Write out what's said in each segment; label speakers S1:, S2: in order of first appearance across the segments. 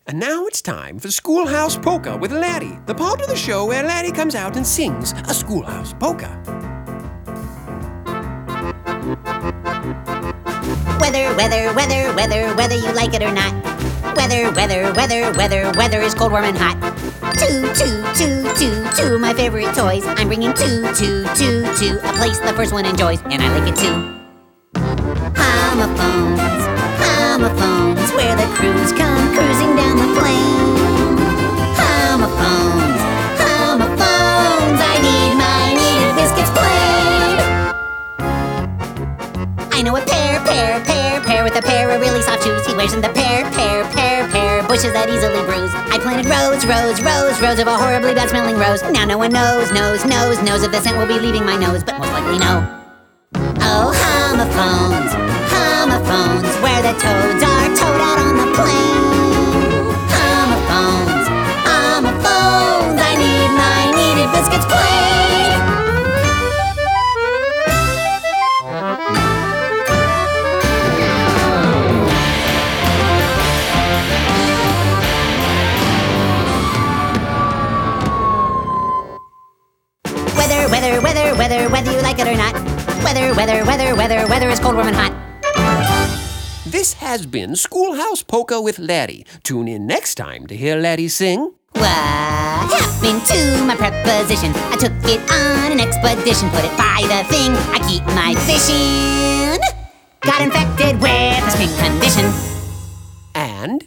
S1: And now it's time for Schoolhouse Polka with Laddie, the part of the show where Laddie comes out and sings a schoolhouse polka.
S2: Weather, weather, weather, weather, whether you like it or not. Weather, weather, weather, weather, weather is cold, warm, and hot. Two, my favorite toys. I'm bringing two, a place the first one enjoys, and I like it too. Homophones, where the crews come cruising down the plain. Homophones, I need my needed biscuits plain. I know a pear with a pair of really soft shoes. He wears in the pear bushes that easily bruise. I planted rows of a horribly bad smelling rose. Now no one knows if the scent will be leaving my nose, but most likely no. Oh, homophones, where the toads are towed out on the plain. Homophones, I need my needed biscuits plain. Weather, whether you like it or not. Weather is cold, warm, and hot.
S1: This has been Schoolhouse Polka with Laddie. Tune in next time to hear Laddie sing.
S2: What happened to my preposition? I took it on an expedition, put it by the thing I keep my fish in. Got infected with a skin condition.
S1: And?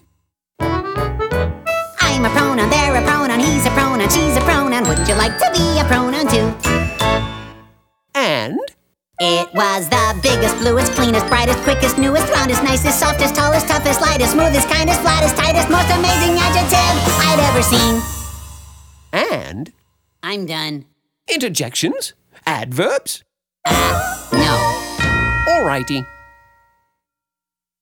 S2: I'm a pronoun, they're a pronoun, he's a pronoun, she's a pronoun. Wouldn't you like to be a pronoun too?
S1: And?
S2: It was the biggest, bluest, cleanest, brightest, quickest, newest, roundest, nicest, softest, tallest, toughest, lightest, smoothest, kindest, flattest, tightest, most amazing adjective I'd ever seen.
S1: And?
S2: I'm done.
S1: Interjections? Adverbs?
S2: No.
S1: Alrighty.